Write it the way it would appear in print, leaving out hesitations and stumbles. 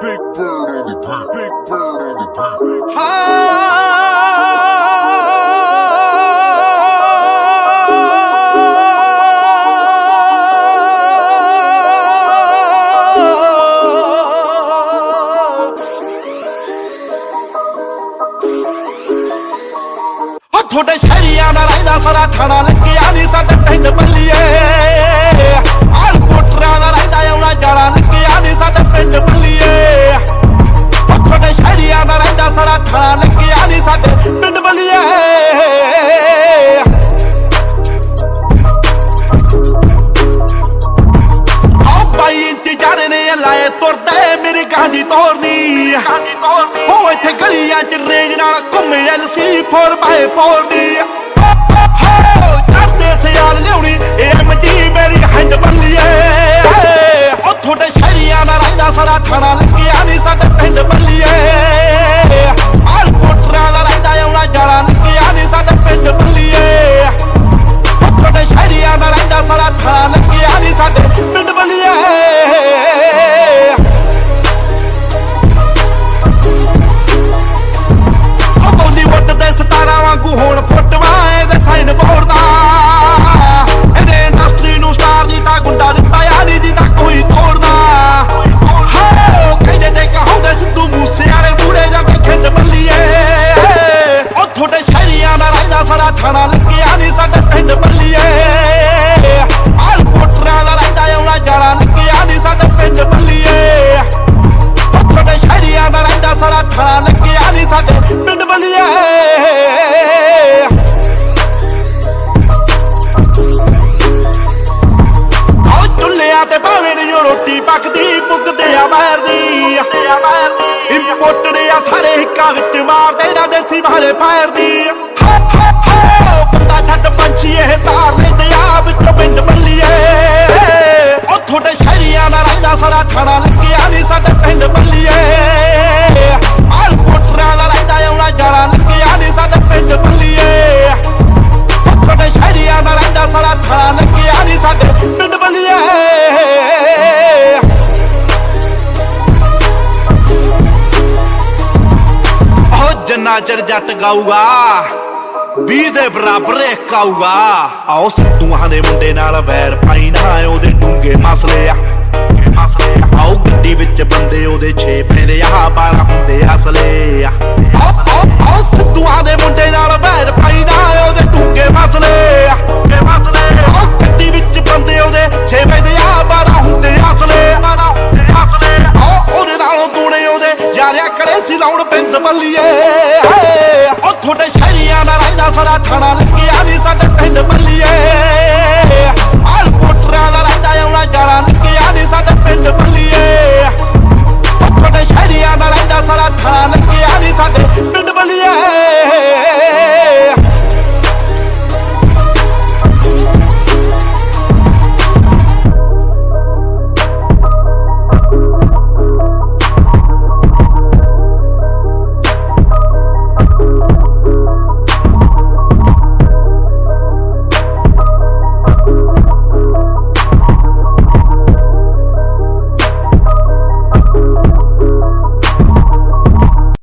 Big bird on the beat. Big bird on the beat. थोड़े शहरिया ना रहिंदा सारा ठाणा लग्गिया नी साडे पिंड बल्लीए आल पोटरा ना रहिंदा आउणा जाना लग्गिया नी साडे पिंड बल्लीए थोड़े शहरिया ना रहिंदा सारा ठाणा लग्गिया नी साडे पिंड बल्लीए आओ भाई इंतजार ने लाए तुरदे मेरी गांधी तोरनी हो इत्थे गलियां च रेंज नाल घुम्मे LC 4x4 दी चढ़दे सियाल लियाउणी MG मेरी हैंड बल्लीए ओ थोड़े शहरिया ना रहिंदा सारा ठाणा लग्गिया नी साडे पिंड बल्लीए आल पोटरा ना रहिंदा आउणा जाना लग्गिया नी साडे पिंड बल्लीए ओ थोड़े शहरिया ना रहिंदा सारा ठाणा लग्गिया नी साडे पिंड बल्लीए ਹੁਣ ਫੁੱਟਵਾ ਇਹਦੇ ਸਾਈਨ ਬੋਰਡ ਦਾ ਇਹਦੇ ਇੰਡਸਟਰੀ ਨੂੰ ਸਟਾਰ ਦੀ ਤਾਂ ਗੁੰਡਾ ਦਿੱਤਾ ਆ ਨਹੀਂ ਜਿਹਦਾ ਕੋਈ ਤੋੜਦਾ ਹੋ ਕਹਿੰਦੇ ਤੇ ਕਹਾਉਂਦੇ ਸਿੱਧੂ ਮੂਸੇ ਵਾਲੇ ਬੂੜੇ ਜਾਂ ਖਿੰਡ ਬੱਲੀਏ ਉਹ ਤੁਹਾਡੇ ਸ਼ਹਿਰੀਆਂ ਦਾ ਰਹਿੰਦਾ ਸਾਰਾ ਠਾਣਾ ਲੱਗਿਆ ਨਹੀਂ ਸਾਡੇ ਪਿੰਡ ਬੱਲੀਏ ਆਲ ਪੁੱਟਰਾਂ ਦਾ ਰਹਿੰਦਾ ਆਉਣਾ ਜਾਣਾ ਲੱਗਿਆ ਨਹੀਂ ਸਾਡੇ ਪਿੰਡ ਬੱਲੀਏ ਉਹ ਤੁਹਾਡੇ ਸ਼ਹਿਰੀਆਂ ਦਾ ਰਹਿੰਦਾ ਸਾਰਾ ਠਾਣਾ ਲੱਗਿਆ ਨਹੀਂ ਸਾਡੇ ਪਿੰਡ ਬੱਲੀਏ ਤੇ ਭਾਵੇਂ ਨੀ ਰੋਟੀ ਪੱਕਦੀ ਪੁੱਗਦੇ ਆ ਮਾਰਦੀ ਇੰਪੋਰਟਡ ਆ ਸਾਰੇ ਹਿੱਕਾਂ ਵਿੱਚ ਮਾਰਦੇ ਨਾ ਦੇਸੀ ਮਾਰੇ ਫਾਇਰਦੀ ਬੰਦਾ ਛੱਡ ਪੰਛੀ ਇਹ ਤਾਰ ਲੈਂਦੇ ਆ ਵਿੱਚੋਂ ਪਿੰਡ ਬੱਲੀਏ ਉਹ ਤੁਹਾਡੇ ਸ਼ਹਿਰੀਆਂ ਦਾ ਰਹਿੰਦਾ ਸਾਰਾ ਠਾਣਾ ਲੱਗਿਆ ਨੀ ਸਾਡੇ ਪਿੰਡ ਬੱਲੀਏ ਆਲ ਪੁੱਟਰਾਂ ਦਾ ਰਹਿੰਦਾ ਆਉਣਾ ਜਾਣਾ ਲੱਗਿਆ ਨੀ ਸਾਡੇ ਪਿੰਡ ਬੱਲੀਏ ਉਹ ਤੁਹਾਡੇ ਸ਼ਹਿਰੀਆਂ ਦਾ ਰਹਿੰਦਾ ਸਾਰਾ ਠਾਣਾ ਲੱਗਿਆ ਨੀ ਸਾਡੇ ਪਿੰਡ ਬੱਲੀਏ ਜਿੰਨਾ ਚਿਰ ਜੱਟ ਗਾਊਗਾ 20 ਦੇ ਬਰਾਬਰ ਇੱਕ ਆਊਗਾ ਆਓ ਸਿੱਧੂਆਂ ਦੇ ਮੁੰਡੇ ਨਾਲ ਵੈਰ ਪਾਈ ਨਾ ਉਹਦੇ ਡੂੰਗੇ ਮਸਲੇ ਆ ਆਓ ਗੱਡੀ ਵਿੱਚ ਬੰਦੇ ਉਹਦੇ 6 ਪੈਂਦੇ ਆ 12 ਹੁੰਦੇ ਅਸਲੇ ਆ ਆਓ ਸਿੱਧੂਆਂ ਦੇ ਮੁੰਡੇ ਨਾਲ ਵੈਰ ਪਾਈ ਨਾ ਉਹਦੇ ਡੂੰਗੇ ਮਸਲੇ ਆ ਆਓ ਗੱਡੀ ਵਿੱਚ ਬੰਦੇ ਉਹਦੇ 6 ਪੈਂਦੇ ਆ 12 ਹੁੰਦੇ ਅਸਲੇ ਆਓ ਉਹਦੇ ਨਾਲੋਂ ਦੂਣੇ ਉਹਦੇ ਯਾਰਿਆ ਕਲੇ ਸੀ ਲਾਉਣ ਪਿੰਡ ਬੱਲੀਏ ਉਹ ਤੁਹਾਡੇ ਸ਼ਹਿਰੀਆਂ ਦਾ ਰਹਿੰਦਾ ਸਾਰਾ ਠਾਣਾ